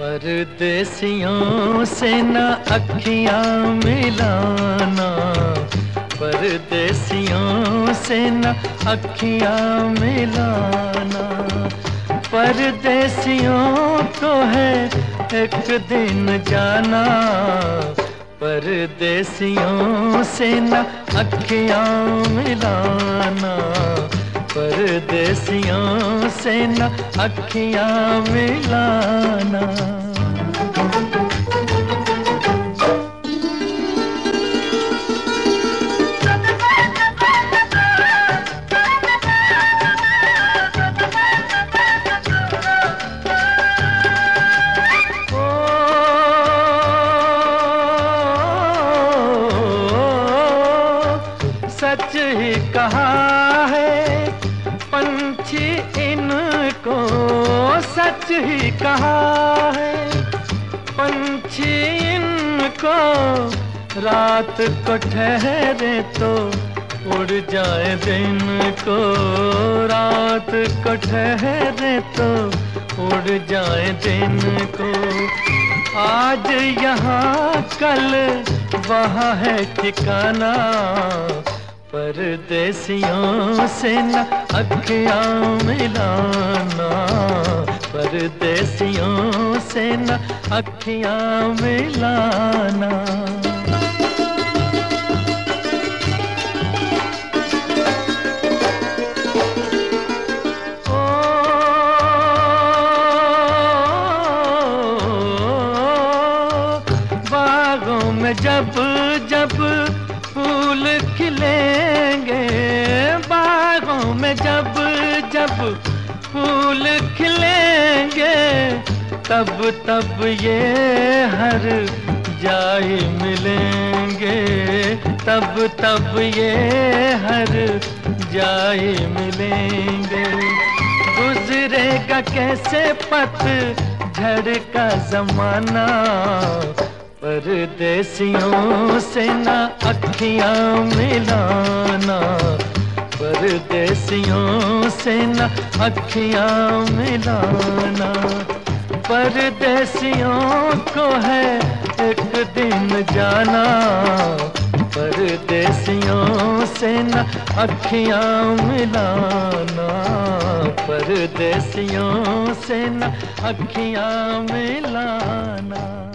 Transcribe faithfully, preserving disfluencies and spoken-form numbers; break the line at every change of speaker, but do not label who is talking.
परदेसियों से न अखियां मिलाना, परदेसियों से न अखियां मिलाना। परदेसियों को है एक दिन जाना, परदेसियों से न अखियां मिलाना, परदेसियों से न अखियां मिलाना। सच ही कहा है पंछी इनको, सच ही कहा है पंछी इनको। रात को ठहरे तो उड़ जाए दिन को, रात को ठहरे तो उड़ जाए दिन को। आज यहाँ कल वहाँ है ठिकाना, परदेसियों से न अखियां मिलाना, परदेसियों से न अखियां मिलाना। ओ बागों में जब जब फूल खिलेंगे, बागों में जब जब फूल खिलेंगे, तब तब ये हर जाए मिलेंगे, तब तब ये हर जाए मिलेंगे। गुजरेगा कैसे पतझड़ का जमाना, परदेसियों से न अखियां मिलाना, परदेसियों से न अखियां मिलाना। परदेसियों को है एक दिन जाना, परदेसियों से न अखियां मिलाना, परदेसियों से न अखियां मिलाना।